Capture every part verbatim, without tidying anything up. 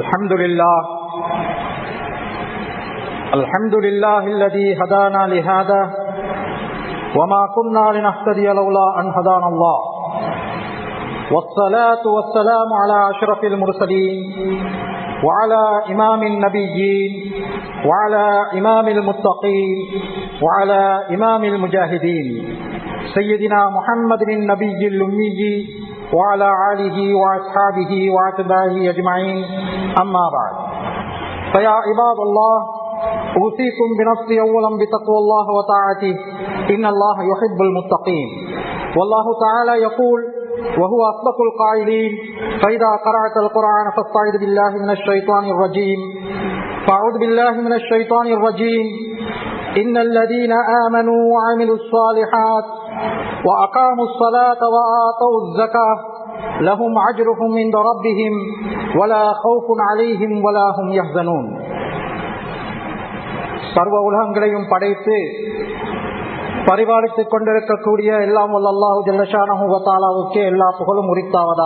الحمد لله الحمد لله الذي هدانا لهذا وما كنا لنهتدي لولا أن هدانا الله والصلاة والسلام على أشرف المرسلين وعلى إمام النبيين وعلى إمام المتقين وعلى إمام المجاهدين سيدنا محمد النبي الأمي وعلى آله وأصحابه وأتباعه أجمعين أما بعد فيا عباد الله أوصيكم بنفسي أولا بتقوى الله وطاعته إن الله يحب المتقين والله تعالى يقول وهو أصدق القائلين فإذا قرأت القرآن فاستعذ بالله من الشيطان الرجيم فأعوذ بالله من الشيطان الرجيم إن الذين آمنوا وعملوا الصالحات وأقاموا الصلاة وآتوا الزكاة لهم أجرهم عند ربهم ولا خوف عليهم ولا هم يحزنون. சர்வ உலகங்களையும் படைத்து பரிபாலித்துக் கொண்டிருக்கக்கூடிய எல்லாம் வல்ல அல்லாஹு ஜல்ல ஷானஹு வ தஆலாவுக்கே எல்லா புகழும் உரித்தாவதா.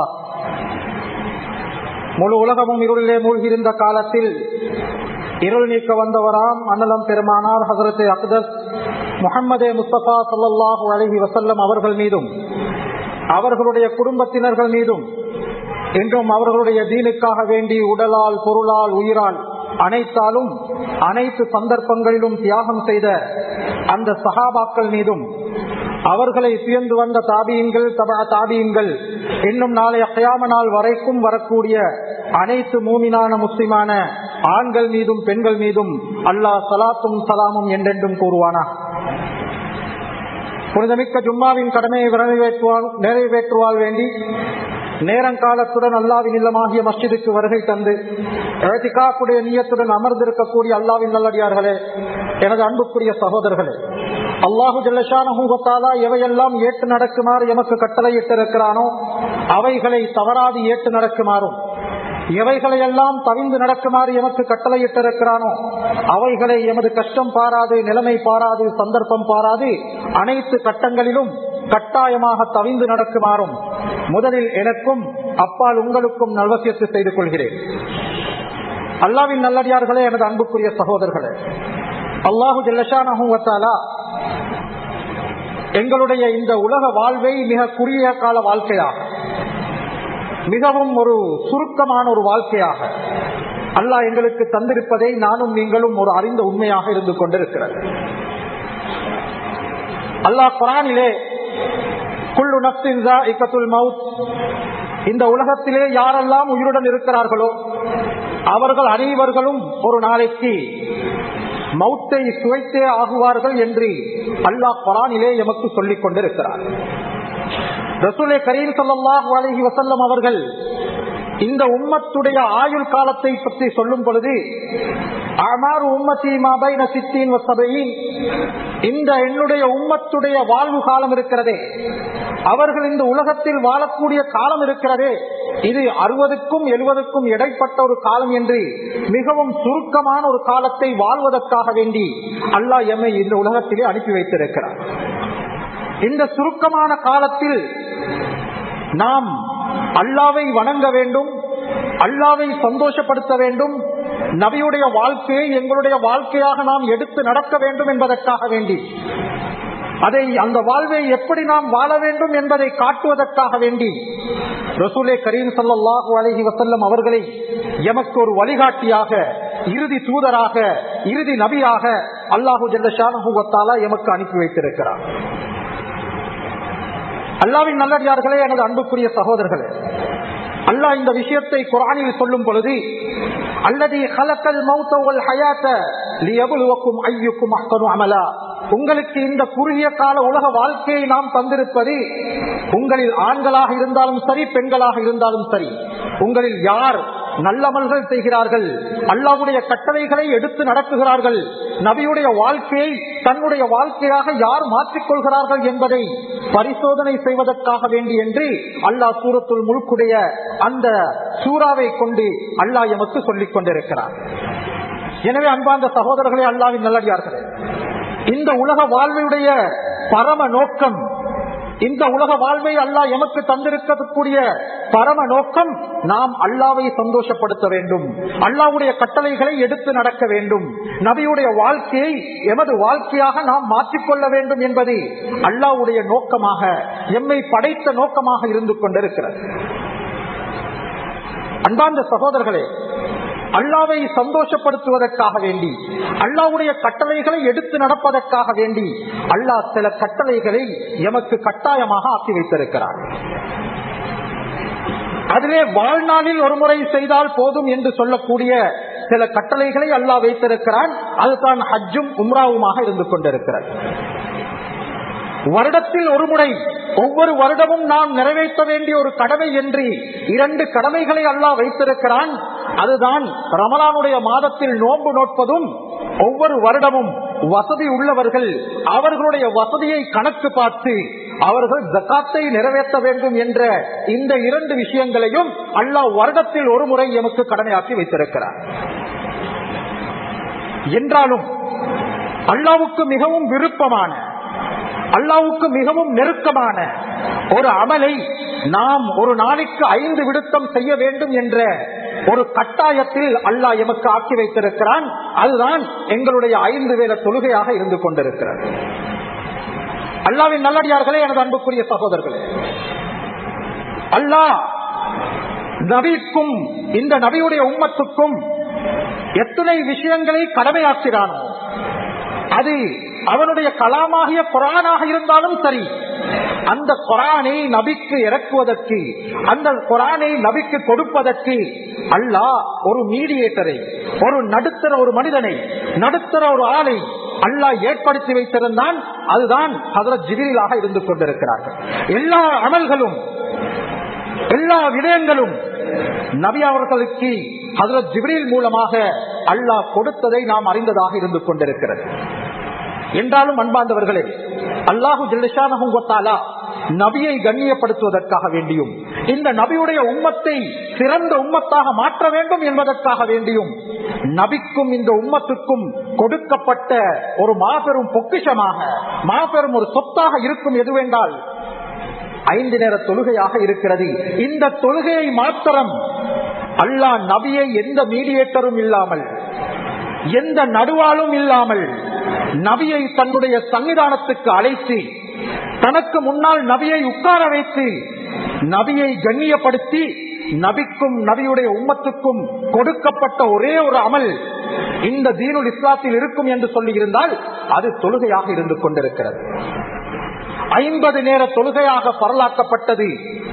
முழு உலகமும் இருளிலே மூழ்கியிருந்த காலத்தில் இருள் நீக்க வந்தவராம் அன்னலம் பெருமானார் ஹஸரத் அக்தஸ் முஹம்மதே முஸ்தபா ஸல்லல்லாஹு அலைஹி வஸல்லம் அவர்கள் மீதும் அவர்களுடைய குடும்பத்தினர்கள் மீதும் என்றும் அவர்களுடைய தீனுக்காக வேண்டி உடலால் பொருளால் உயிரால் அனைத்தாலும் அனைத்து சந்தர்ப்பங்களிலும் தியாகம் செய்த அந்த சஹாபாக்கள் மீதும் அவர்களை சுயந்து வந்த தாபியங்கள் தபா தாபியங்கள் இன்னும் நாளைய கியாம நாள் வரைக்கும் வரக்கூடிய அனைத்து மூமினான முஸ்லிமான ஆண்கள் மீதும் பெண்கள் மீதும் அல்லாஹ் ஸலாத்தும் ஸலாமும் என்றென்றும் கூறுவானா. புனிதமிக்க ஜும்மாவின் கடமையை நிறைவேற்றுவால் நிறைவேற்றுவால் வேண்டி நேரங்காலத்துடன் அல்லாவின் இல்லமாகிய மஸ்ஜிதுக்கு வருகை தந்து இஅ்திகாஃபுடைய நியத்துடன் அமர்ந்திருக்கக்கூடிய அல்லாவின் நல்லடியார்களே, எனது அன்புக்குரிய சகோதரர்களே, அல்லாஹு ஜல்ல ஷானஹு வ தஆலா எவையெல்லாம் ஏற்று நடக்குமாறு எமக்கு கட்டளையிட்டிருக்கிறானோ அவைகளை தவறாது ஏற்று நடக்குமாறும் எவைகளையெல்லாம் தவிந்து நடக்குமாறு எமக்கு கட்டளையிட்டிருக்கிறானோ அவைகளை எமது கஷ்டம் பாராது, நிலைமை பாராது, சந்தர்ப்பம் பாராது அனைத்து கட்டங்களிலும் கட்டாயமாக தவிந்து நடக்குமாறும் முதலில் எனக்கும் அப்பால் உங்களுக்கும் நல்வசியத்து செய்து கொள்கிறேன். அல்லாவின் நல்லடியார்களே, எனது அன்புக்குரிய சகோதரர்களே, அல்லாஹு ஜல்ல ஷானஹு வ தஆலா எங்களுடைய இந்த உலக வாழ்வை மிக குறுகிய கால வாழ்க்கையாக, மிகவும் ஒரு சுருக்கமான ஒரு வாழ்க்கையாக அல்லாஹ் எங்களுக்கு தந்திருப்பதை நானும் நீங்களும் ஒரு அறிந்த உண்மையாக இருந்து கொண்டிருக்கிறது. அல்லாஹ் குர்ஆனிலே குல்லு நஃப்ஸின் ஸாயிகத்துல் மௌத், இந்த உலகத்திலே யாரெல்லாம் உயிருடன் இருக்கிறார்களோ அவர்கள் அனைவர்களும் ஒரு நாளைக்கு மௌத்தை சுவைத்தே ஆகுவார்கள் என்று அல்லாஹ் குர்ஆனிலே எமக்கு சொல்லிக் கொண்டிருக்கிறார். ரசூலே கரீம் ஸல்லல்லாஹு அலைஹி வஸல்லம் அவர்கள் இந்த உம்மத்துடைய ஆயுள் காலத்தை பற்றி சொல்லும் பொழுது அமாரு உம்மத்தி மா பைன சித்தீன் வ சபஈன், இந்த என்னுடைய உம்மத்துடைய வாழ்வு காலம் இருக்கிறதே, அவர்கள் இந்த உலகத்தில் வாழக்கூடிய காலம் இருக்கிறதே, இது அறுபதுக்கும் எழுபதுக்கும் இடைப்பட்ட ஒரு காலம் என்று மிகவும் சுருக்கமான ஒரு காலத்தை வாழ்வதற்காக வேண்டி அல்லாஹ் எம்மை இந்த உலகத்திலே அனுப்பி வைத்திருக்கிறார். இந்த சுருக்கமான காலத்தில் நாம் அல்லாவை வணங்க வேண்டும், அல்லாவை சந்தோஷப்படுத்த வேண்டும், நபியுடைய வாழ்க்கையை எங்களுடைய வாழ்க்கையாக நாம் எடுத்து நடக்க வேண்டும் என்பதற்காக வேண்டி, அதை அந்த வாழ்வை எப்படி நாம் வாழ வேண்டும் என்பதை காட்டுவதற்காக வேண்டி ரசூலே கரீம் ஸல்லல்லாஹு அலைஹி வஸல்லம் அவர்களை எமக்கு ஒரு வழிகாட்டியாக, இறுதி தூதராக, இறுதி நபியாக அல்லாஹு ஜல்ல ஷானஹு வ தஆலா எமக்கு அனுப்பி வைத்திருக்கிறார். அல்லாஹ்வின் நல்லடியார்களே, எனது அன்புக்குரிய சகோதரர்களே, அல்லாஹ் இந்த விஷயத்தை குர்ஆனில் சொல்லும் பொழுது அல்லதி ஹலக்கல் மௌத வல் ஹயாத லியப்லுவக்கும் அய்யுக்கும் அஹ்ஸனு அமலா, உங்களுக்கு இந்த குறுகிய கால உலக வாழ்க்கையை நாம் தந்திருப்பது உங்களில் ஆண்களாக இருந்தாலும் சரி, பெண்களாக இருந்தாலும் சரி, உங்களில் யார் நல்லமல்கள் செய்கிறார்கள், அல்லாஹ்வுடைய கட்டளைகளை எடுத்து நடக்குகிறார்கள், நபியுடைய வாழ்க்கையை தன்னுடைய வாழ்க்கையாக யார் மாற்றிக்கொள்கிறார்கள் என்பதை பரிசோதனை செய்வதற்காக வேண்டி என்று அல்லாஹ் சூரத்துல் முல்குடைய அந்த சூறாவை கொண்டு அல்லாஹ் எமக்கு சொல்லிக் கொண்டிருக்கிறார். எனவே அன்பார்ந்த சகோதரர்களே, அல்லாஹ்வின் நல்லடியார்களே, இந்த உலக வாழ்வுடைய பரம நோக்கம் இந்த உலக வாழ்வை அல்லாஹ் எமக்கு தந்திருக்கக்கூடிய பரம நோக்கம் நாம் அல்லாஹ்வை சந்தோஷப்படுத்த வேண்டும், அல்லாஹ்வுடைய கட்டளைகளை எடுத்து நடக்க வேண்டும், நபியுடைய வாழ்க்கையை எமது வாழ்க்கையாக நாம் மாற்றிக்கொள்ள வேண்டும் என்பது அல்லாஹ்வுடைய நோக்கமாக, எம்மை படைத்த நோக்கமாக இருந்து கொண்டிருக்கிறது. அன்பார்ந்த சகோதரர்களே, அல்லாஹ்வை சந்தோஷப்படுத்துவதற்காக வேண்டி, அல்லாஹ்வுடைய கட்டளைகளை எடுத்து நடப்பதற்காக வேண்டி அல்லாஹ் சில கட்டளைகளை எமக்கு கட்டாயமாக ஆக்கி வைத்திருக்கிறார். அதிலே வாழ்நாளில் ஒரு முறை செய்தால் போதும் என்று சொல்லக்கூடிய சில கட்டளைகளை அல்லாஹ் வைத்திருக்கிறான். அதுதான் ஹஜ்ஜும் உம்ராவுமாக இருந்து கொண்டிருக்கிறது. வருடத்தில் ஒரு முறை, ஒவ்வொரு வருடமும் நாம் நிறைவேற்ற வேண்டிய ஒரு கடமை என்று இரண்டு கடமைகளை அல்லாஹ் வைத்திருக்கிறான். அதுதான் ரமலானுடைய மாதத்தில் நோன்பு நோட்பதும், ஒவ்வொரு வருடமும் வசதி உள்ளவர்கள் அவர்களுடைய வசதியை கணக்கு பார்த்து அவர்கள் ஜகாத்தை நிறைவேற்ற வேண்டும் என்ற இந்த இரண்டு விஷயங்களையும் அல்லாஹ் வருடத்தில் ஒரு முறை எமக்கு கடமையாக்கி வைத்திருக்கிறார். என்றாலும் அல்லாஹ்வுக்கு மிகவும் விருப்பமான, அல்லாஹ்வுக்கு மிகவும் நெருக்கமான ஒரு அமலை நாம் ஒரு நாளைக்கு ஐந்து விடுத்தம் செய்ய வேண்டும் என்ற ஒரு கட்டாயத்தில் அல்லாஹ் எமக்கு ஆக்கி வைத்திருக்கிறான். அதுதான் எங்களுடைய ஐந்து வேளை தொழுகையாக இருந்து கொண்டிருக்கிறது. அல்லாஹ்வின் நல்லடியார்களே, எனது அன்புக்குரிய சகோதரர்களே, அல்லாஹ் நபிக்கும் இந்த நபியுடைய உம்மத்துக்கும் எத்தனை விஷயங்களை கடமையாக்கிறானோ, அது அவனுடைய கலாமாகிய குர்ஆனாக இருந்தாலும் சரி, அந்த குர்ஆனை நபிக்கு இறக்குவதற்கு, அந்த குர்ஆனை நபிக்கு கொடுப்பதற்கு அல்லாஹ் ஒரு மீடியேட்டரை, ஒரு நடுத்தர ஒரு மனிதனை, நடுத்தர ஒரு ஆளை அல்லாஹ் ஏற்படுத்தி வைத்திருந்தான். அதுதான் ஹஜ்ரத் ஜிப்ரீலாக இருந்து கொண்டிருக்கிறார்கள். எல்லா அமல்களும், எல்லா விடயங்களும் நபி அவர்களுக்கு ஹஜ்ரத் ஜிப்ரீல் மூலமாக அல்லாஹ் கொடுத்ததை நாம் அறிந்ததாக இருந்து கொண்டிருக்கிறது. என்றாலும் அன்பார்ந்தவர்களே, அல்லாஹு ஜல்லஷானஹு வ தஆலா நபியை கண்ணியப்படுத்துவதற்காக வேண்டியும், இந்த நபியுடைய உம்மத்தை சிறந்த உம்மத்தாக மாற்ற வேண்டும் என்பதற்காக வேண்டியும், நபிக்கும் இந்த உம்மத்துக்கும் கொடுக்கப்பட்ட ஒரு மாபெரும் பொக்கிஷமாக, மாபெரும் ஒரு சொத்தாக இருக்கும் எதுவென்றால் ஐந்து நேர தொழுகையாக இருக்கிறது. இந்த தொழுகையை மாத்திரம் அல்லாஹ் நபியை எந்த மீடியேட்டரும் இல்லாமல், எந்த நடுவாலும் இல்லாமல் நபியை தன்னுடைய சன்னிதானத்துக்கு அழைத்து, தனக்கு முன்னால் நபியை உட்கார வைத்து, நபியை கண்ணியப்படுத்தி, நபிக்கும் நபியுடைய உம்மத்துக்கும் கொடுக்கப்பட்ட ஒரே ஒரு அமல் இந்த தீனுல் இஸ்லாத்தில் இருக்கும் என்று சொல்லி இருந்தால் அது தொழுகையாக இருந்து கொண்டிருக்கிறது. ஐம்பது நேர தொழுகையாக பரலாக்கப்பட்டது.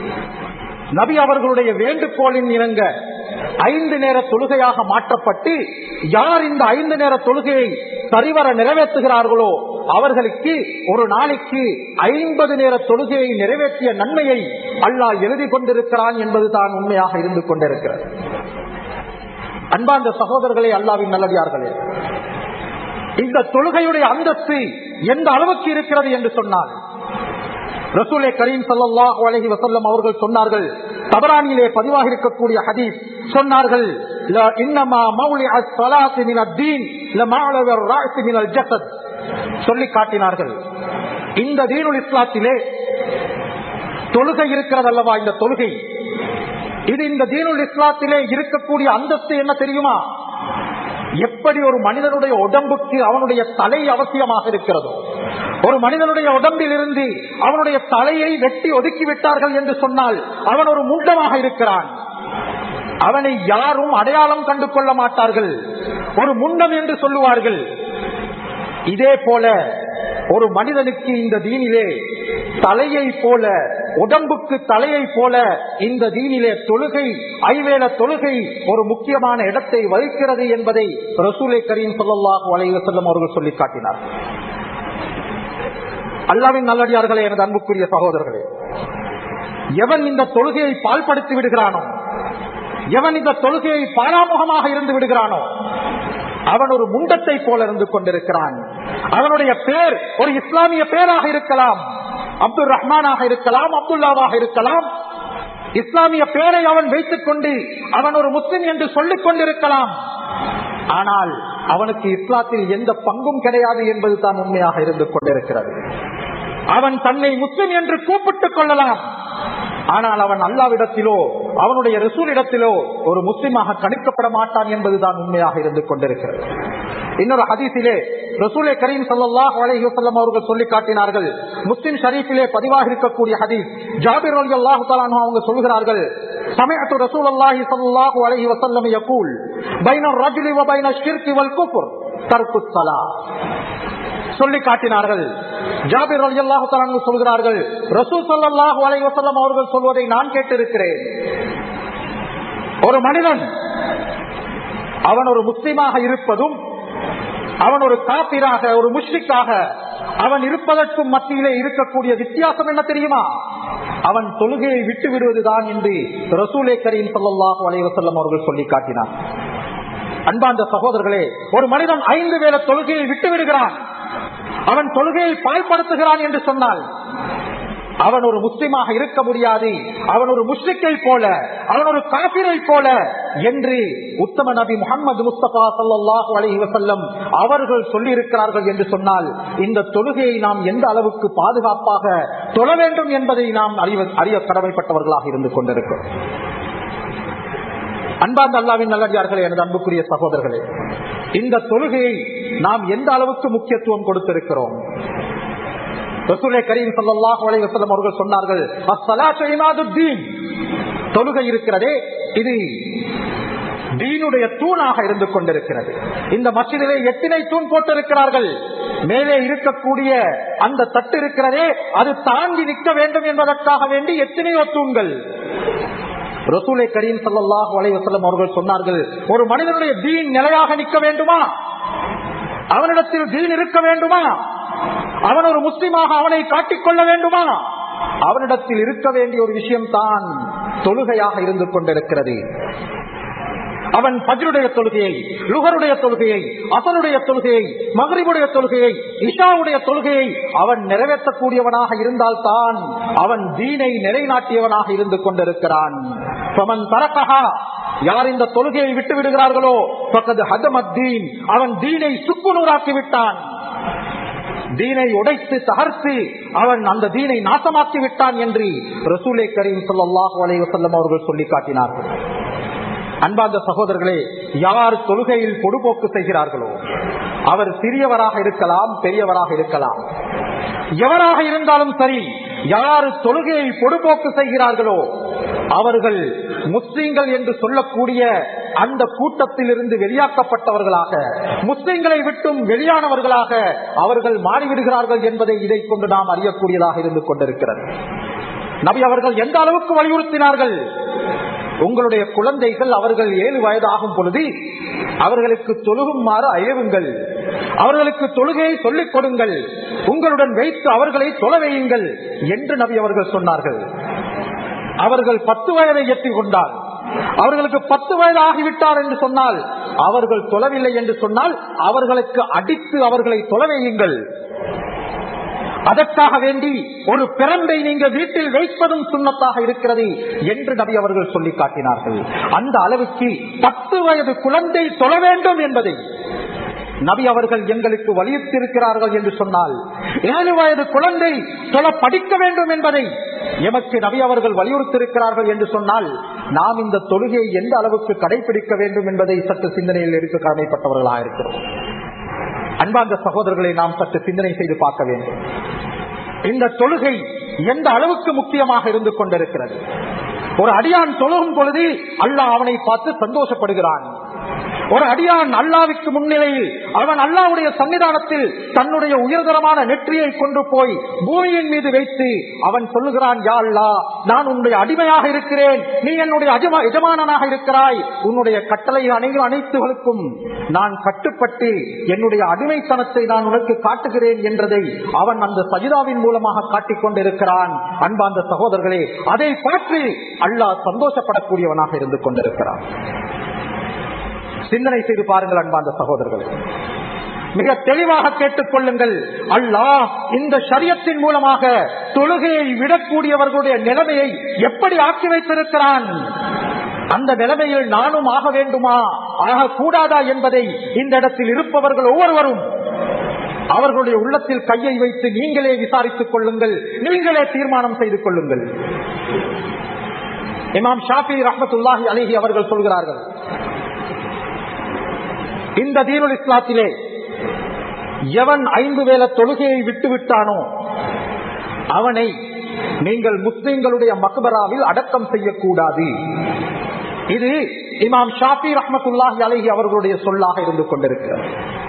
நபி அவர்களுடைய வேண்டுகோளின் இணங்க ஐந்து நேர தொழுகையாக மாற்றப்பட்டு, யார் இந்த ஐந்து நேர தொழுகையை சரிவர நிறைவேற்றுகிறார்களோ அவர்களுக்கு ஒரு நாளைக்கு ஐம்பது நேர தொழுகையை நிறைவேற்றிய நன்மையை அல்லாஹ் எழுதி கொண்டிருக்கிறான் என்பதுதான் உண்மையாக இருந்து கொண்டிருக்கிறது. அன்பார்ந்த சகோதரர்களே, அல்லாஹ்வின் நல்லடியார்களே, இந்த தொழுகையுடைய அந்தஸ்து எந்த அளவுக்கு இருக்கிறது என்று சொன்னால், ரசூலே கரீம் ஸல்லல்லாஹு அலைஹி வஸல்லம் அவர்கள் சொன்னார்கள், தபரானியிலே பதிவாக இருக்கக்கூடிய ஹதீஸ் சொன்னார்கள், இன்னமா மௌலிஅஸ் ஸலாத்தி மினத் தீன் லமஅலவர் ராஸ் மினல் ஜஸத், சொல்லி காட்டினார்கள். இந்த தீனுல் இஸ்லாத்திலே தொழுகை இருக்கிறது அல்லவா, இந்த தொழுகை, இது இந்த தீனுல் இஸ்லாத்திலே இருக்கக்கூடிய அந்தஸ்து என்ன தெரியுமா? எப்படி ஒரு மனிதனுடைய உடம்புக்கு அவனுடைய தலை அவசியமாக இருக்கிறதோ, ஒரு மனிதனுடைய உடம்பில் இருந்து அவனுடைய தலையை வெட்டி ஒதுக்கி விட்டார்கள் என்று சொன்னால் அவன் ஒரு முண்டமாக இருக்கிறான், அவனை யாரும் அடையாளம் கண்டு கொள்ள மாட்டார்கள், ஒரு முண்டம் என்று சொல்லுவார்கள். இதே போல ஒரு மனிதனுக்கு இந்த தீனிலே தலையை போல, உடம்புக்கு தலையை போல இந்த தீனிலே தொழுகை, ஐவேள தொழுகை ஒரு முக்கியமான இடத்தை வகிக்கிறது என்பதை ரசூலே கரீம் ஸல்லல்லாஹு அலைஹி வஸல்லம் அவர்கள் சொல்லி காட்டினார். அல்லாஹ்வின் நல்லடியார்களே, எனது அன்புக்குரிய சகோதரர்களே, எவன் இந்த தொழுகையை பால்படுத்தி விடுகிறானோ, எவன் இந்த தொழுகையை பாராமுகமாக இருந்து விடுகிறானோ அவன் ஒரு முண்டத்தை போல இருந்து கொண்டிருக்கிறான். அவனுடைய பேர் ஒரு இஸ்லாமிய பேராக இருக்கலாம், அப்துல் ரஹ்மானாக இருக்கலாம், அப்துல்லாவாக இருக்கலாம், இஸ்லாமிய பேரை அவன் வைத்துக் கொண்டு அவன் ஒரு முஸ்லிம் என்று சொல்லிக் கொண்டிருக்கலாம். ஆனால் அவனுக்கு இஸ்லாத்தில் எந்த பங்கும் கிடையாது என்பது தான் உண்மையாக இருந்து கொண்டிருக்கிறது. அவன் தன்னை முஸ்லிம் என்று கூப்பிட்டுக் கொள்ளலாம், ஆனால் அவன் அல்லாஹ்விடத்திலோ அவனுடைய ரசூலிடத்திலோ ஒரு முஸ்லிமாக கணிக்கப்பட மாட்டான் என்பதுதான் உண்மையாக இருந்து கொண்டிருக்கிறது. இன்னொரு ஹதீஸிலே ரசூலே கரீம் ஸல்லல்லாஹு அலைஹி வஸல்லம் அவர்கள் சொல்லி காட்டினார்கள். முஸ்லிம் ஷரீஃபிலே பதிவாக இருக்கக்கூடிய ஹதீஸ். ஜாபிர் ரலியல்லாஹு தஆலா அன்ஹு அவங்க சொல்கிறார்கள், சமஅத்து ரசூலுல்லாஹி ஸல்லல்லாஹு அலைஹி வஸல்லம் யகூல் பைன الرجل وبين الشرك والكفر ترك الصلاة. சொல்லி காட்டினார்கள். ஜாபிர் ரலியல்லாஹு தஆலா அன்ஹு சொல்கிறார்கள், ரசூல் ஸல்லல்லாஹு அலைஹி வஸல்லம் அவர்கள் சொல்வதை நான் கேட்டிருக்கிறேன். ஒரு மனிதன் அவன் ஒரு முஸ்லிமாக இருப்பதும் அவன் ஒரு காபிராக ஒரு முஷ்ரிக்காக அவன் இருப்பதற்கும் மத்தியிலே இருக்கக்கூடிய வித்தியாசம் என்ன தெரியுமா? அவன் தொழுகையை விட்டு விடுவதுதான் என்று ரசூலே கரீம் ஸல்லல்லாஹு அலைஹி வஸல்லம் அவர்கள் சொல்லி காட்டினார். அன்பார்ந்த சகோதரர்களே, ஒரு மனிதன் ஐந்து வேளை தொழுகையை விட்டு விடுகிறான், அவன் தொழுகையை பாழ்படுத்துகிறான் என்று சொன்னால் அவன் ஒரு முஸ்லிமாக இருக்க முடியாது, அவன் ஒரு முஷ்ரிக்கை போல, அவன் ஒரு காபிரை போல என்று உத்தம நபி முஹம்மது முஸ்தபா ஸல்லல்லாஹு அலைஹி வஸல்லம் அவர்கள் சொல்லி இருக்கிறார்கள் என்று சொன்னால் இந்த தொழுகையை நாம் எந்த அளவுக்கு பாதுகாப்பாக தொழ வேண்டும் என்பதை நாம் அறிய அறிய கடமைப்பட்டவர்களாக இருந்து கொண்டிருக்கிறோம். அன்பார்ந்த அல்லாஹ்வின் நல்லடியார்களே, எனது அன்புக்குரிய சகோதரர்களே, இந்த தொழுகையை நாம் எந்த அளவுக்கு முக்கியத்துவம் கொடுத்திருக்கிறோம்? ரசூலே கரீம் ஸல்லல்லாஹு அலைஹி வஸல்லம் அவர்கள் சொன்னார்கள், அஸ்ஸலாத்து இமாதுத்தீன், தொழுகை இருக்கிறதே இது தீனுடைய தூணாக இருந்து கொண்டிருக்கிறது. இந்த மஸ்ஜிதிலே எத்தனை தூண் போட்டிருக்கிறார்கள்? மேலே இருக்கக்கூடிய அந்த தட்டு இருக்கிறதே அது தாண்டி நிற்க வேண்டும் என்பதற்காக வேண்டி எத்தனையோ தூண்கள். ரசூலே கரீம் ஸல்லல்லாஹு அலைஹி வஸல்லம் அவர்கள் சொன்னார்கள், ஒரு மனிதனுடைய தீன் நிலையாக நிற்க வேண்டுமா, அவனிடத்தில் தீன் இருக்க வேண்டுமா, அவன் ஒரு முஸ்லிமாக அவனை காட்டிக்கொள்ள வேண்டுமா, அவனிடத்தில் இருக்க வேண்டிய ஒரு விஷயம் தான் தொழுகையாக இருந்து கொண்டிருக்கிறது. அவன் ஃபஜ்ருடைய தொழுகையை, லுஹருடைய தொழுகையை, அஸருடைய தொழுகையை, மக்ரிபுடைய தொழுகையை, இஷாவுடைய தொழுகையை அவன் நிறைவேற்றக்கூடியவனாக இருந்தால்தான் அவன் தீனை நிலைநாட்டியவனாக இருந்து கொண்டிருக்கிறான். ஃபமன் தரகஹா, யார் இந்த தொழுகையை விட்டு விடுகிறார்களோ ஃபகத் ஹதமத்தீன், அவன் தீனை சுக்குநூறாக்கி விட்டான், தீனை உடைத்து தகர்த்து அவன் அந்த தீனை நாசமாக்கி விட்டான் என்று ரசூலே கரீம் ஸல்லல்லாஹு அலைஹி வஸல்லம் அவர்கள் சொல்லி காட்டினார்கள். அன்பார்ந்த சகோதரர்களே, யார் தொழுகையில் பொடுபோக்கு செய்கிறார்களோ அவர் சிறியவராக இருக்கலாம், பெரியவராக இருக்கலாம், எவராக இருந்தாலும் சரி, யார் தொழுகையை பொடுபோக்கு செய்கிறார்களோ அவர்கள் முஸ்லிம்கள் என்று சொல்லக்கூடிய அந்த கூட்டத்தில் இருந்து வெளியாக்கப்பட்டவர்களாக, முஸ்லிம்களை விட்டும் வெளியானவர்களாக அவர்கள் மாறிவிடுகிறார்கள் என்பதை இதை கொண்டு நாம் அறியக்கூடியதாக இருந்து கொண்டிருக்கிறது. நபி அவர்கள் எந்த அளவுக்கு வலியுறுத்தினார்கள்? உங்களுடைய குழந்தைகள் அவர்கள் ஏழு வயது ஆகும் பொழுது அவர்களுக்கு தொழுகுமாறு அயவுங்கள், அவர்களுக்கு தொழுகையை சொல்லிக் கொடுங்கள், உங்களுடன் வைத்து அவர்களை தொழ வையுங்கள் என்று நபி அவர்கள் சொன்னார்கள். அவர்கள் பத்து வயதை எட்டி கொண்டார், அவர்களுக்கு பத்து வயது ஆகிவிட்டார் என்று சொன்னால், அவர்கள் தொழவில்லை என்று சொன்னால் அவர்களுக்கு அடித்து அவர்களை தொழ வையுங்கள். அதற்காக வேண்டி ஒரு பிறந்தை நீங்க வீட்டில் வைப்பதும் சுன்னத்தாக இருக்கிறது என்று நபி அவர்கள் சொல்லி காட்டினார்கள். அந்த அளவுக்கு பத்து வயது குழந்தை தொழ வேண்டும் என்பதை நபி அவர்கள் எங்களுக்கு வலியுறுத்தியிருக்கிறார்கள் என்று சொன்னால், ஏழு வயது குழந்தை தொழ படிக்க வேண்டும் என்பதை எமக்கு நபி அவர்கள் வலியுறுத்தியிருக்கிறார்கள் என்று சொன்னால், நாம் இந்த தொழுகையை எந்த அளவுக்கு கடைபிடிக்க வேண்டும் என்பதை சற்று சிந்தனையில் இருக்க கடமைப்பட்டவர்களாக இருக்கிறோம். அன்பார்ந்த சகோதரர்களை நாம் சற்று சிந்தனை செய்து பார்க்க வேண்டும். இந்த தொழுகை எந்த அளவுக்கு முக்கியமாக இருந்து கொண்டிருக்கிறது. ஒரு அடியான் தொழுகும் பொழுது அல்லாஹ் அவனை பார்த்து சந்தோஷப்படுகிறான். ஒரு அடியான் அல்லாஹ்வுக்கு முன்னிலையில் அவன் அல்லாஹ்வுடைய சன்னிதானத்தில் தன்னுடைய உயர்தரமான நெற்றியை கொண்டு போய் பூமியின் மீது வைத்து அவன் சொல்லுகிறான், யா அல்லாஹ், நான் உன்னுடைய அடிமையாக இருக்கிறேன், நீ என்னுடைய எஜமானனாக இருக்கிறாய், உன்னுடைய கட்டளை அனைத்து அனைத்துகளுக்கும் நான் கட்டுப்பட்டு என்னுடைய அடிமைத்தனத்தை நான் உனக்கு காட்டுகிறேன் என்றதை அவன் அந்த சஜிதாவின் மூலமாக காட்டிக் கொண்டிருக்கிறான். அன்பார்ந்த சகோதரர்களே, அதை பற்றி அல்லாஹ் சந்தோஷப்படக்கூடியவனாக இருந்து கொண்டிருக்கிறான். சிந்தனை செய்து பாருங்கள் அன்பார்ந்த சகோதரர்களே, மிக தெளிவாக கேட்டுக் கொள்ளுங்கள். அல்லாஹ் இந்த ஷரியத்தின் மூலமாக தொழுகையை விடக்கூடியவர்களுடைய நிலைமையை எப்படி ஆக்கி வைத்திருக்கிறான். அந்த நிலைமையில் நானும் ஆக வேண்டுமா, ஆக கூடாதா என்பதை இந்த இடத்தில் இருப்பவர்கள் ஒவ்வொருவரும் அவர்களுடைய உள்ளத்தில் கையை வைத்து நீங்களே விசாரித்துக் கொள்ளுங்கள், நீங்களே தீர்மானம் செய்து கொள்ளுங்கள். இமாம் ஷாஃபி ரஹ்மத்துல்லாஹி அலைஹி அவர்கள் சொல்கிறார்கள், இந்த தீனுல் இஸ்லாத்திலே எவன் ஐந்து வேளை தொழுகையை விட்டுவிட்டானோ அவனை நீங்கள் முஸ்லிம்களுடைய மக்பராவில் அடக்கம் செய்யக்கூடாது. இது இமாம் ஷாஃபி ரஹ்மத்துல்லாஹி அலைஹி அவர்களுடைய சொல்லாக இருந்து கொண்டிருக்கிறது.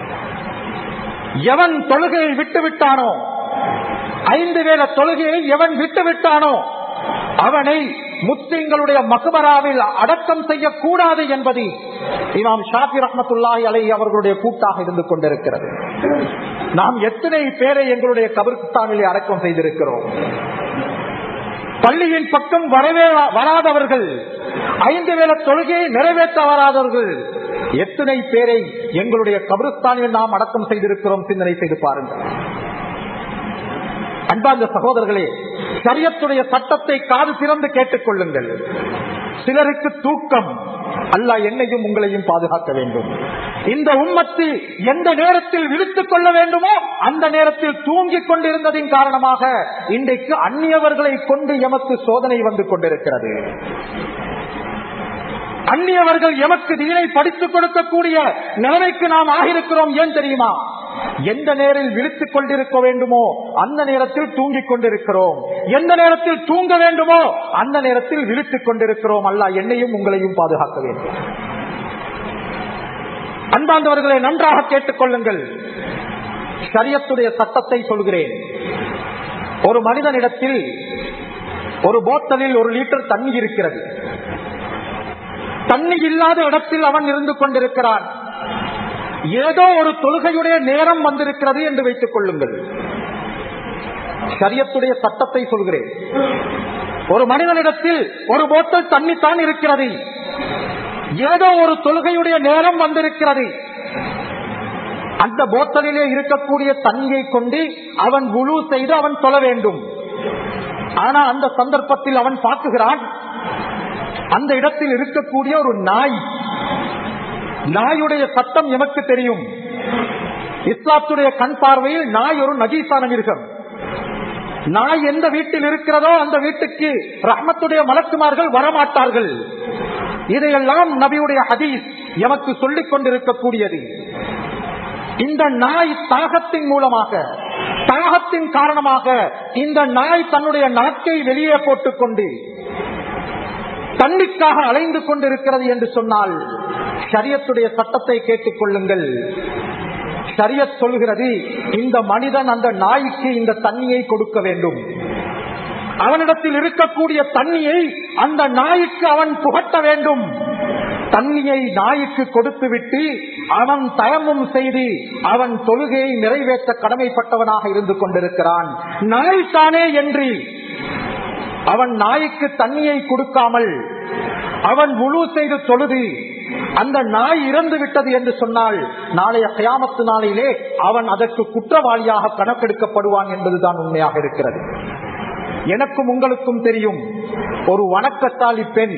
எவன் தொழுகையை விட்டுவிட்டானோ, ஐந்து வேளை தொழுகையை எவன் விட்டுவிட்டானோ அவனை முஸ்லிம்களுடைய மக்பராவில் அடக்கம் செய்யக்கூடாது என்பது இமாம் ஷாஃபி ரஹ்மத்துல்லாஹி அலைஹி அவர்களுடைய கூட்டாக இருந்து கொண்டிருக்கிறது. நாம் எத்தனை பேரை எங்களுடைய கபிர்ஸ்தானிலே அடக்கம் செய்திருக்கிறோம். பள்ளியின் பக்கம் வரவே வராதவர்கள், ஐந்து வேளை தொழுகையை நிறைவேற்ற வராதவர்கள், எத்தனை பேரை எங்களுடைய கபிர்ஸ்தானில் நாம் அடக்கம் செய்திருக்கிறோம். சிந்தனை செய்து பாருங்கள். அன்பார்ந்த சகோதரர்களே, ஷரியத்துடைய சட்டத்தை காது திறந்து கேட்டுக் கொள்ளுங்கள். சிலருக்கு தூக்கம், அல்லாஹ் என்னையும் உங்களையும் பாதுகாக்க வேண்டும். இந்த உம்மத்து எந்த நேரத்தில் விழித்துக் கொள்ள வேண்டுமோ அந்த நேரத்தில் தூங்கிக் கொண்டிருந்ததின் காரணமாக இன்றைக்கு அந்நியவர்களை கொண்டு எமக்கு சோதனை வந்து கொண்டிருக்கிறது. அந்நியவர்கள் எமக்கு தீனை படித்துக் கொடுக்கக்கூடிய நிலைமைக்கு நாம் ஆகியிருக்கிறோம். ஏன் தெரியுமா? எந்த நேரில் விழித்துக் கொண்டிருக்க வேண்டுமோ அந்த நேரத்தில் தூங்கிக் கொண்டிருக்கிறோம். எந்த நேரத்தில் தூங்க வேண்டுமோ அந்த நேரத்தில் விழித்துக் கொண்டிருக்கிறோம். அல்லாஹ் என்னையும் உங்களையும் பாதுகாக்க வேண்டும். அன்பார்ந்தவர்களை நன்றாக கேட்டுக் கொள்ளுங்கள். ஷரியத்துடைய சட்டத்தை சொல்கிறேன். ஒரு மனிதனிடத்தில் ஒரு போத்தலில் ஒரு லிட்டர் தண்ணி இருக்கிறது. தண்ணி இல்லாத இடத்தில் அவன் இருந்து கொண்டிருக்கிறான். ஏதோ ஒரு தொழுகையுடைய நேரம் வந்திருக்கிறது என்று வைத்துக் கொள்ளுங்கள். ஷரியத்துடைய சட்டத்தை சொல்கிறேன். ஒரு மனிதனிடத்தில் ஒரு போத்தல் தண்ணி தான் இருக்கிறது. ஏதோ ஒரு தொழுகையுடைய நேரம் வந்திருக்கிறது. அந்த போத்தலிலே இருக்கக்கூடிய தண்ணியை கொண்டு அவன் வுளு செய்து அவன் தொழ வேண்டும். ஆனா அந்த சந்தர்ப்பத்தில் அவன் பார்க்குகிறான், அந்த இடத்தில் இருக்கக்கூடிய ஒரு நாய். நாயுடைய சட்டம் எமக்கு தெரியும். இஸ்லாத்துடைய கண் பார்வையில் நாய் ஒரு நஜீசான மிருகம். நாய் எந்த வீட்டில் இருக்கிறதோ அந்த வீட்டுக்கு ரஹ்மத்துடைய மலக்குமார்கள் வரமாட்டார்கள். இதையெல்லாம் நபியுடைய ஹதீஸ் எமக்கு சொல்லிக் கொண்டிருக்கக்கூடியது. இந்த நாய் தாகத்தின் மூலமாக, தாகத்தின் காரணமாக இந்த நாய் தன்னுடைய நாக்கை வெளியே போட்டுக்கொண்டு தண்ணிக்காக அலைந்து கொண்டிருக்கிறது என்று சொன்னால் ஷரியத்துடைய சட்டத்தை கேட்டுக் கொள்ளுங்கள். ஷரியத் சொல்கிறது, இந்த மனிதன் அந்த நாய்க்கு இந்த தண்ணியை கொடுக்க வேண்டும். அவனிடத்தில் இருக்கக்கூடிய தண்ணியை அந்த நாய்க்கு அவன் புகட்ட வேண்டும். தண்ணியை நாய்க்கு கொடுத்து விட்டு அவன் தயமும் செய்து அவன் தொழுகையை நிறைவேற்ற கடமைப்பட்டவனாக இருந்து கொண்டிருக்கிறான். நாய் தானே என்று அவன் நாய்க்கு தண்ணியை கொடுக்காமல் அவன் வுளு செய்து தொழுது அந்த நாய் இறந்து விட்டது என்று சொன்னால் நாளைய கியாமத்து நாளிலே அவன் அதற்கு குற்றவாளியாக கணக்கெடுக்கப்படுவான் என்பதுதான் உண்மையாக இருக்கிறது. எனக்கும் உங்களுக்கும் தெரியும், ஒரு வணக்கத்தாளி பெண்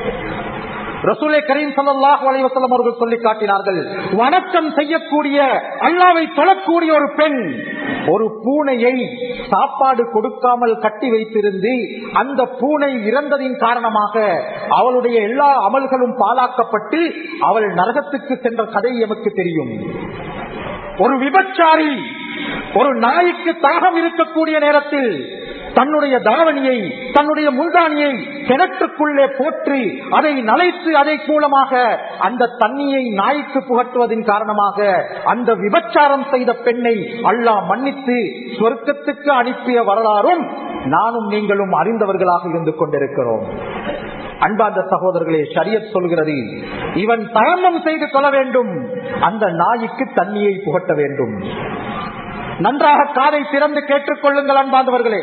ரசூலே கரீம் ஸல்லல்லாஹு அலைஹி வஸல்லம் அவர்கள் சொல்லி காட்டினார்கள், வணக்கம் செய்யக்கூடிய அல்லாஹ்வை தொழக்கூடிய ஒரு பெண் ஒரு பூனையை சாப்பாடு கொடுக்காமல் கட்டி வைத்திருந்து அந்த பூனை இறந்ததின் காரணமாக அவளுடைய எல்லா அமல்களும் பாழாக்கப்பட்டு அவள் நரகத்துக்கு சென்ற கதை எமக்கு தெரியும். ஒரு விபச்சாரி ஒரு நாய்க்கு தாகம் இருக்கக்கூடிய நேரத்தில் தன்னுடைய தாவணியை, தன்னுடைய முந்தானியை கிணற்றுக்குள்ளே போற்றி அதை நலைத்து அதை மூலமாக அந்த தண்ணியை நாய்க்கு புகட்டுவதன் காரணமாக அந்த விபச்சாரம் செய்த பெண்ணை அல்லாஹ் மன்னித்து சொர்க்கத்துக்கு அனுப்பிய வரலாறும் நானும் நீங்களும் அறிந்தவர்களாக இருந்து கொண்டிருக்கிறோம். அன்பார்ந்த சகோதரர்களே, ஷரியத் சொல்கிறது, இவன் தயமம் செய்து கொள்ள வேண்டும், அந்த நாய்க்கு தண்ணியை புகட்ட வேண்டும். நன்றாக காதை திறந்து கேட்டுக்கொள்ளுங்கள் அன்பார்ந்தவர்களே.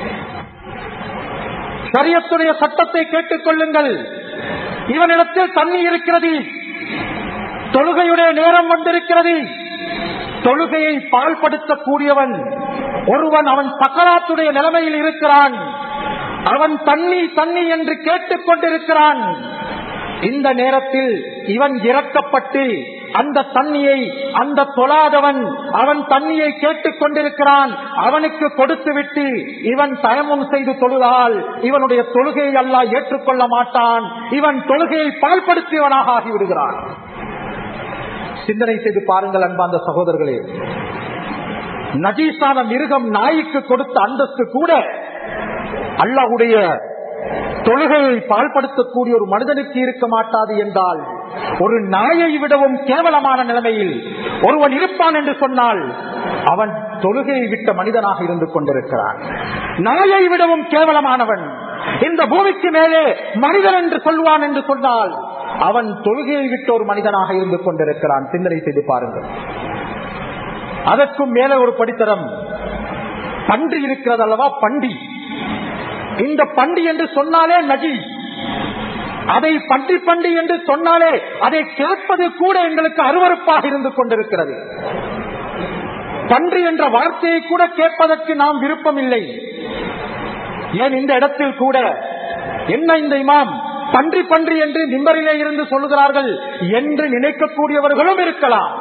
ஷரியத்துடைய சட்டத்தை கேட்டுக் கொள்ளுங்கள். இவனிடத்தில் தண்ணி இருக்கிறது, தொழுகையுடைய நேரம் வந்திருக்கிறது. தொழுகையை பால்படுத்தக்கூடியவன் ஒருவன் அவன் சக்கராத்துடைய நிலைமையில் இருக்கிறான். அவன் தண்ணி தண்ணி என்று கேட்டுக் கொண்டிருக்கிறான். இந்த நேரத்தில் இவன் இறக்கப்பட்டு அந்த தண்ணியை அந்த தொழாதவன் அவன் தண்ணியை கேட்டுக் கொண்டிருக்கிறான், அவனுக்கு கொடுத்து விட்டு இவன் தயமம் செய்து தொழுதால் இவனுடைய தொழுகையை அல்லாஹ் ஏற்றுக்கொள்ள மாட்டான், இவன் தொழுகையை பாழ்படுத்தியவனாக ஆகிவிடுகிறான். சிந்தனை செய்து பாருங்கள் அன்பார்ந்த சகோதரர்களே, நஜீஸான மிருகம் நாய்க்கு கொடுத்த அந்தஸ்து கூட அல்லாஹ்வுடைய தொழுகையை பாழ்படுத்தக்கூடிய ஒரு மனிதனுக்கு இருக்க மாட்டாது என்றால், ஒரு நாயை விடவும் கேவலமான நிலைமையில் ஒருவன் இருப்பான் என்று சொன்னால் அவன் தொழுகையை விட்ட மனிதனாக இருந்து கொண்டிருக்கிறான். நாயை விடவும் கேவலமானவன் இந்த பூமிக்கு மேலே மனிதன் என்று சொல்வான் என்று சொன்னால் அவன் தொழுகையை விட்ட ஒரு மனிதனாக இருந்து கொண்டிருக்கிறான். சிந்தனை செய்து பாருங்கள். அதற்கும் மேலே ஒரு படித்தரம் பன்றி இருக்கிறது அல்லவா, பண்டி. இந்த பண்டி என்று சொன்னாலே நஜி, அதை பன்றி பண்டி என்று சொன்னாலே அதை கேட்பது கூட எங்களுக்கு அருவருப்பாக இருந்து கொண்டிருக்கிறது. பன்றி என்ற வார்த்தையை கூட கேட்பதற்கு நாம் விருப்பம் இல்லை. ஏன் இந்த இடத்தில் கூட என்ன இந்த இமாம் பன்றி பன்றி என்று மிம்பரிலே இருந்து சொல்லுகிறார்கள் என்று நினைக்கக்கூடியவர்களும் இருக்கலாம்.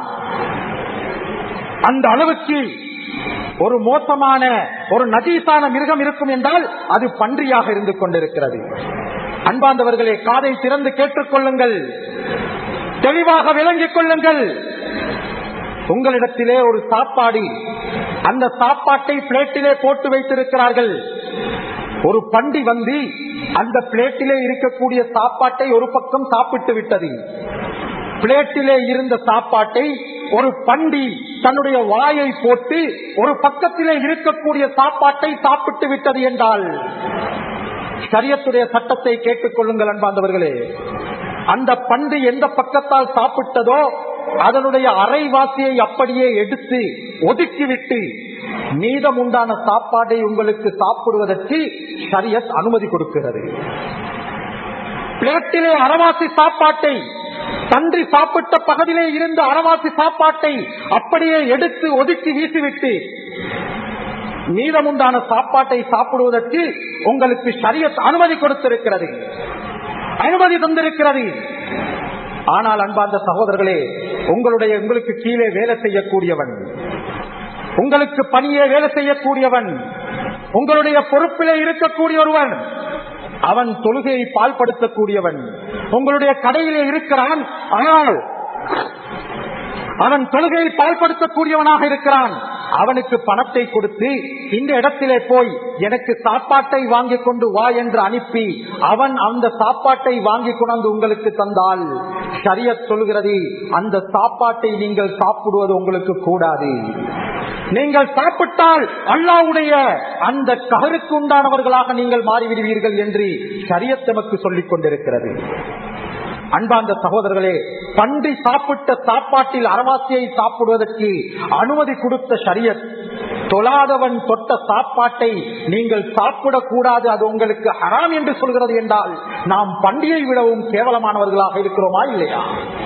அந்த அளவுக்கு ஒரு மோசமான ஒரு நஜீஸான மிருகம் இருக்கும் என்றால் அது பன்றியாக இருந்து கொண்டிருக்கிறது. அன்பார்ந்தவர்களே, காதை திறந்து கேட்டுக் கொள்ளுங்கள், தெளிவாக விளங்கிக் கொள்ளுங்கள். உங்களிடத்திலே ஒரு சாப்பாடு, அந்த சாப்பாட்டை பிளேட்டிலே போட்டு வைத்திருக்கிறார்கள். ஒரு பண்டி வந்து அந்த பிளேட்டிலே இருக்கக்கூடிய சாப்பாட்டை ஒரு பக்கம் சாப்பிட்டு விட்டது. பிளேட்டிலே இருந்த சாப்பாட்டை ஒரு பண்டி தன்னுடைய வாயை போட்டு ஒரு பக்கத்திலே இருக்கக்கூடிய சாப்பாட்டை சாப்பிட்டு விட்டது என்றால் ஷரியத்துடைய சட்டத்தை கேட்டுக் கொள்ளுங்கள் அன்பார்ந்தவர்களே. அந்த பன்றி எந்த பக்கத்தால் சாப்பிட்டதோ அதனுடைய அரைவாசியை அப்படியே எடுத்து ஒதுக்கிவிட்டு மீதம் உண்டான சாப்பாட்டை உங்களுக்கு சாப்பிடுவதற்கு ஷரியத் அனுமதி கொடுக்கிறது. பிளேட்டிலே அரைவாசி சாப்பாட்டை, பன்றி சாப்பிட்ட பகுதியிலே இருந்த அரைவாசி சாப்பாட்டை அப்படியே எடுத்து ஒதுக்கி வீசிவிட்டு மீதமுண்டான சாப்பாட்டை சாப்பிடுவதற்கு உங்களுக்கு ஷரியத் அனுமதி கொடுத்திருக்கிறது, அனுமதி தந்திருக்கிறது. ஆனால் அன்பார்ந்த சகோதரர்களே, உங்களுடைய உங்களுக்கு கீழே வேலை செய்யக்கூடியவன், உங்களுக்கு பணியே வேலை செய்யக்கூடியவன், உங்களுடைய பொறுப்பிலே இருக்கக்கூடிய ஒருவன், அவன் தொழுகையை பாழ்படுத்தக்கூடியவன், உங்களுடைய கடையிலே இருக்கிறான், ஆனால் அவன் தொழுகையை பாழ்படுத்தக்கூடியவனாக இருக்கிறான். அவனுக்கு பணத்தை கொடுத்து இந்த இடத்திலே போய் எனக்கு சாப்பாட்டை வாங்கி கொண்டு வா என்று அனுப்பி அவன் அந்த சாப்பாட்டை வாங்கி கொண்டு உங்களுக்கு தந்தால் ஷரியத் சொல்கிறது அந்த சாப்பாட்டை நீங்கள் சாப்பிடுவது உங்களுக்கு கூடாது. நீங்கள் சாப்பிட்டால் அல்லாஹ்வுடைய அந்த கஹருக்கு உண்டானவர்களாக நீங்கள் மாறிவிடுவீர்கள் என்று ஷரியத் நமக்கு சொல்லிக் கொண்டிருக்கிறது. அன்பார்ந்த சகோதரர்களே, பன்றி சாப்பிட்ட சாப்பாட்டில் அரைவாசியை சாப்பிடுவதற்கு அனுமதி கொடுத்த ஷரியத், தொழாதவன் தொட்ட சாப்பாட்டை நீங்கள் சாப்பிடக்கூடாது, அது உங்களுக்கு ஹராம் என்று சொல்கிறது என்றால் நாம் பன்றியை விடவும் கேவலமானவர்களாக இருக்கிறோமா இல்லையா?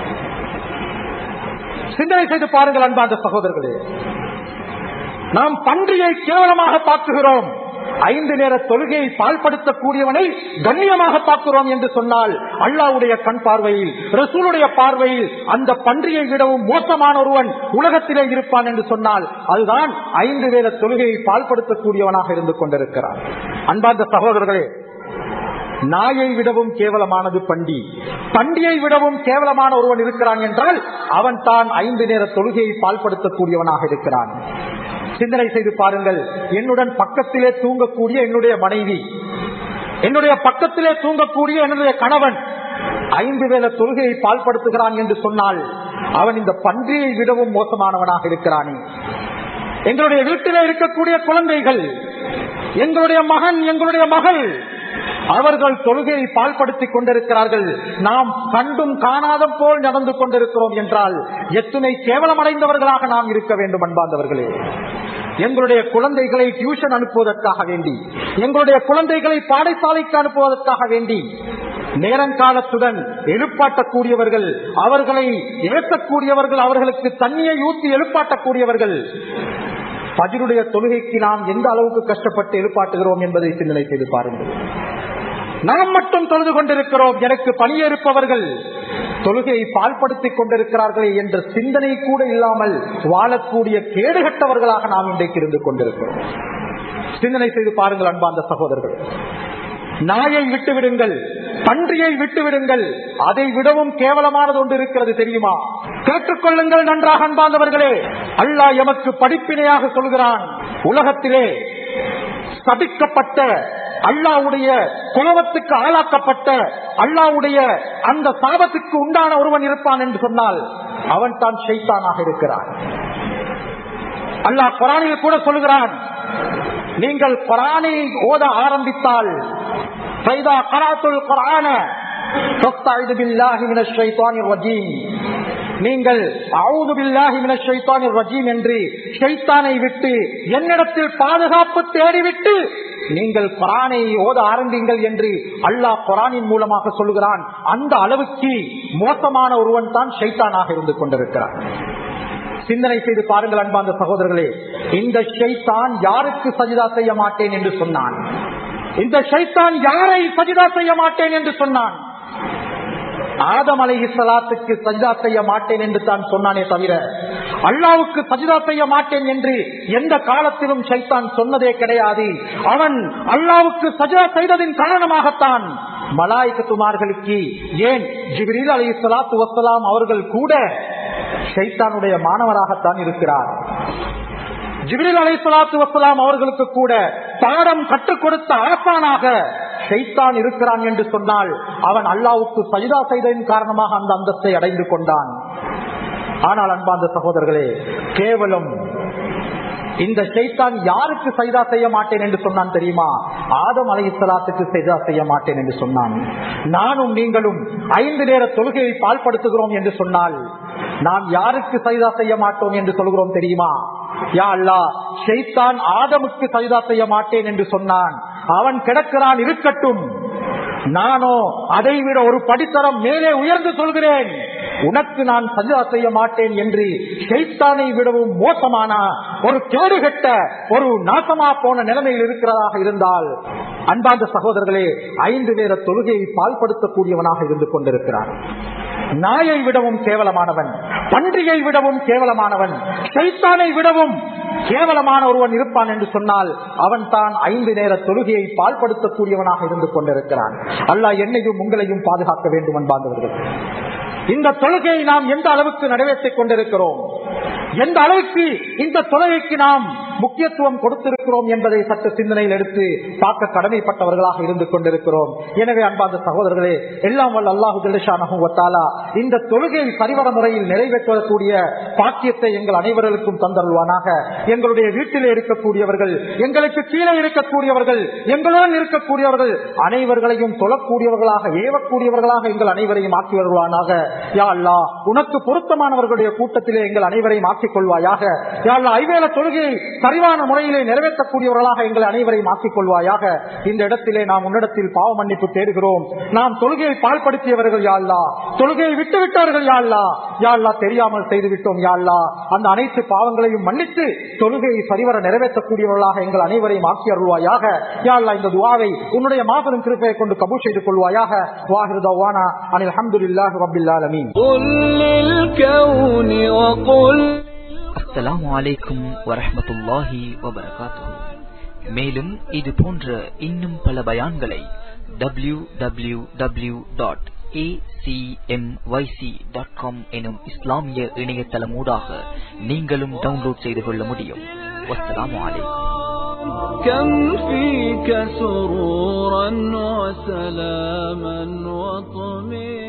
சிந்தனை செய்து பாருங்கள் அன்பார்ந்த சகோதரர்களே. நாம் பன்றியை கேவலமாக பார்க்குகிறோம், ஐந்து நேர தொழுகையை பாழ்படுத்தக்கூடியவனை கண்ணியமாக பார்க்கிறோம் என்று சொன்னால் அல்லாஹ்வுடைய கண் பார்வையில், ரசூலுடைய பார்வையில் அந்த பன்றியை விடவும் மோசமான ஒருவன் உலகத்திலே இருப்பான் என்று சொன்னால் அதுதான் ஐந்து வேளை தொழுகையை பாழ்படுத்தக்கூடியவனாக இருந்து கொண்டிருக்கிறான். அன்பார்ந்த சகோதரர்களே, நாயை விடவும் கேவலமானது பண்டி, பண்டியை விடவும் கேவலமான ஒருவன் இருக்கிறான் என்றால் அவன் தான் ஐந்து நேர தொழுகையை பாழ்படுத்தக்கூடியவனாக இருக்கிறான். சிந்தனை செய்து பாருங்கள். என்னுடன் பக்கத்திலே தூங்கக்கூடிய என்னுடைய மனைவி, என்னுடைய பக்கத்திலே தூங்கக்கூடிய என்னுடைய கணவன் ஐந்து வேளை தொழுகையை பாழ்படுத்துகிறான் என்று சொன்னால் அவன் இந்த பன்றியை விடவும் மோசமானவனாக இருக்கிறானே. எங்களுடைய வீட்டிலே இருக்கக்கூடிய குழந்தைகள், எங்களுடைய மகன், எங்களுடைய மகள், அவர்கள் தொழுகையை பாழ்படுத்திக் கொண்டிருக்கிறார்கள். நாம் கண்டும் காணாத போல் நடந்து கொண்டிருக்கிறோம் என்றால் எத்தனை கேவலமடைந்தவர்களாக நாம் இருக்க வேண்டும் அன்பார்ந்தவர்களே. எங்களுடைய குழந்தைகளை டியூஷன் அனுப்புவதற்காக வேண்டி, எங்களுடைய குழந்தைகளை பாடசாலைக்கு அனுப்புவதற்காக வேண்டி நேரங்காலத்துடன் எழுப்பாட்டக்கூடியவர்கள், அவர்களை ஏற்கக்கூடியவர்கள், அவர்களுக்கு தண்ணியை ஊற்றி எழுப்பாட்டக்கூடியவர்கள், ஃபஜ்ருடைய தொழுகைக்கு நாம் எந்த அளவுக்கு கஷ்டப்பட்டு எழுப்பாட்டுகிறோம் என்பதை சிந்தனை செய்து பாருங்கள். நாம் மட்டும் தொழுது கொண்டிருக்கிறோம், எனக்கு பணியேற்பவர்கள் தொழுகையை பால்படுத்திக் கொண்டிருக்கிறார்களே என்ற சிந்தனை கூட இல்லாமல் வாழக்கூடிய கேடுகட்டவர்களாக நாம் இன்றைக்கு இருந்து கொண்டிருக்கிறோம். சிந்தனை செய்து பாருங்கள் அன்பார்ந்த சகோதரர்கள். நாயை விட்டுவிடுங்கள், பன்றியை விட்டுவிடுங்கள், அதை விடவும் கேவலமானது ஒன்று இருக்கிறது தெரியுமா? கேட்டுக்கொள்ளுங்கள் நன்றாக அன்பார்ந்தவர்களே. அல்லாஹ் எமக்கு படிப்பினையாக சொல்கிறான், உலகத்திலே சபிக்கப்பட்ட, அல்லாஹ்வுடைய கோபத்துக்கு ஆளாக்கப்பட்ட, அல்லாஹ்வுடைய அந்த சாபத்துக்கு உண்டான ஒருவன் இருப்பான் என்று சொன்னால் அவன் தான் ஷைத்தானாக இருக்கிறான். அல்லாஹ் குர்ஆனில் கூட சொல்கிறான், நீங்கள் குர்ஆனை ஓத ஆரம்பித்தால் ஃபைதா கராத்துல் குர்ஆன ஃபஸ்தஈது பில்லாஹி மினஷ் ஷைத்தானிர் ரஜீம், நீங்கள் அஊது பில்லாஹி மினஷ் ஷைத்தானிர் ரஜீம் என்று ஷைத்தானை விட்டு என்னிடத்தில் பாதுகாப்பு தேடிவிட்டு நீங்கள் குர்ஆனை ஓத ஆரம்பிங்கள் என்று அல்லாஹ் குர்ஆனின் மூலமாக சொல்கிறான். அந்த அளவுக்கு மோசமான ஒருவன் தான் ஷைத்தானாக இருந்து கொண்டிருக்கிறான். சிந்தனை செய்து பாருங்கள் அன்பார்ந்த சகோதரர்களே. இந்த ஷைத்தான் யாருக்கு சஜிதா செய்ய மாட்டேன் என்று சொன்னான்? இந்த ஷைத்தான் யாரை சஜிதா செய்ய மாட்டேன் என்று சொன்னான்? ஆதம் அலைஹிஸ்ஸலாத்துக்கு சஜிதா செய்ய மாட்டேன் என்று தான் சொன்னானே தவிர அல்லாஹ்வுக்கு சஜிதா செய்ய மாட்டேன் என்று எந்த காலத்திலும் ஷைத்தான் சொன்னதே கிடையாது. அவன் அல்லாஹ்வுக்கு சஜிதா செய்ததின் காரணமாகத்தான் மலாயிகத்துமார்களுக்கு, ஏன் ஜிப்ரீல் அலைஹிஸ்ஸலாத்து வஸ்ஸலாம் அவர்கள் கூட ஷைத்தானுடைய மாணவராகத்தான் இருக்கிறார். ஜிப்ரீல் அலைஹிஸ்ஸலாத்து வஸ்ஸலாம் அவர்களுக்கு கூட பாடம் கற்றுக் கொடுத்த ஆசானாக ஷைத்தான் இருக்கிறான் என்று சொன்னால் அவன் அல்லாஹ்வுக்கு சஜிதா செய்ததின் காரணமாக அந்த அந்தஸ்தை அடைந்து கொண்டான். ஆனால் அன்பார்ந்த சகோதரர்களே, கேவலம் இந்த ஷைத்தான் யாருக்கு சஜிதா செய்ய மாட்டேன் என்று சொன்னான் தெரியுமா? ஆதம் அலைஹிஸ்ஸலாத்துக்கு சஜிதா செய்ய மாட்டேன் என்று சொன்னான். நானும் நீங்களும் ஐந்து நேர தொழுகையை பால்படுத்துகிறோம் என்று சொன்னால் நாம் யாருக்கு சஜிதா செய்ய மாட்டோம் என்று சொல்கிறோம் தெரியுமா? யா அல்லாஹ், ஷைத்தான் ஆதமுக்கு சஜிதா செய்ய மாட்டேன் என்று சொன்னான், அவன் கிடக்கிறான், இருக்கட்டும், நானோ அதை விட ஒரு படித்தரம் மேலே உயர்ந்து சொல்கிறேன், உனக்கு நான் சஜிதா செய்ய மாட்டேன் என்று ஷைத்தானை விடவும் மோசமான ஒரு கேடுகட்ட ஒரு நாசமா போன நிலைமையில் இருக்கிறதாக இருந்தால் அன்பார்ந்த சகோதரர்களே, ஐந்து நேர தொழுகையை பால்படுத்தக்கூடியவனாக இருந்து கொண்டிருக்கிறான். நாயை விடவும் கேவலமானவன், பன்றியை விடவும் கேவலமானவன், ஷைத்தானை விடவும் கேவலமான ஒருவன் இருப்பான் என்று சொன்னால் அவன் தான் ஐந்து நேர தொழுகையை பால்படுத்தக்கூடியவனாக இருந்து கொண்டிருக்கிறான். அல்லாஹ் என்னையும் உங்களையும் பாதுகாக்க வேண்டும் அன்பார்ந்தவர்கள். இந்த தொழுகையை நாம் எந்த அளவுக்கு நிறைவேற்றிக் கொண்டிருக்கிறோம், எந்த அளவுக்கு இந்த தொழுகைக்கு நாம் முக்கியத்துவம் கொடுத்திருக்கிறோம் என்பதை சற்று சிந்தனையில் எடுத்து பார்க்க கடமைப்பட்டவர்களாக இருந்து கொண்டிருக்கிறோம். எனவே அன்பார்ந்த சகோதரர்களே, எல்லாம் வல்ல அல்லாஹு ஜல்லஷானஹு வ தஆலா இந்த தொழுகையை சரிவர முறையில் நிறைவேற்றக்கூடிய பாக்கியத்தை எங்கள் அனைவருக்கும் தந்தருள்வானாக. எங்களுடைய வீட்டிலே இருக்கக்கூடியவர்கள், எங்களுக்கு கீழே இருக்கக்கூடியவர்கள், எங்களுடன் இருக்கக்கூடியவர்கள் அனைவர்களையும் தொழக்கூடியவர்களாக, ஏவக்கூடியவர்களாக எங்கள் அனைவரையும் ஆக்கி வருவானாக. யா அல்லாஹ், உனக்கு பொருத்தமானவர்களுடைய கூட்டத்திலே எங்கள் அனைவரையும் ஆக்கிக் கொள்வாயாக. யா அல்லாஹ், ஐவேளை தொழுகையை சரிவான முறையிலே நிறைவேற்றக்கூடியவர்களாக எங்கள் அனைவரையும் ஆக்கிக் கொள்வாயாக. இந்த இடத்திலே நாம் உன்னிடத்தில் பாவ மன்னிப்பு தேடுகிறோம். நாம் தொழுகையை பால்படுத்தியவர்கள் யா அல்லாஹ், தொழுகையை விட்டுவிட்டார்கள் யா அல்லாஹ், யா அல்லாஹ் தெரியாமல் செய்துவிட்டோம் யா அல்லாஹ், அந்த அனைத்து பாவங்களையும் மன்னித்து தொழுகையை சரிவர நிறைவேற்றக்கூடியவர்களாக எங்கள் அனைவரையும் ஆக்கி அருள்வாயாக. யா அல்லாஹ், இந்த துஆவை உன்னுடைய மாபெரும் கிருபையை கொண்டு கபூல் செய்து கொள்வாயாக. வாஹிரு தஅவானா அனில் ஹம்துலில்லாஹி ரப்பில் ஆலமீன். அஸ்ஸலாமு அலைக்கும் வரஹ்மத்துல்லாஹி வபரகாத்துஹு. மேலும் இது போன்ற இன்னும் பல பயான்களை W W W dot A C M Y C dot com எனும் இஸ்லாமிய இணையதளம் ஊடாக நீங்களும் டவுன்லோட் செய்து கொள்ள முடியும். வஸ்ஸலாமு அலைக்கும். كم فيك سرورا وسلاما وطمئنا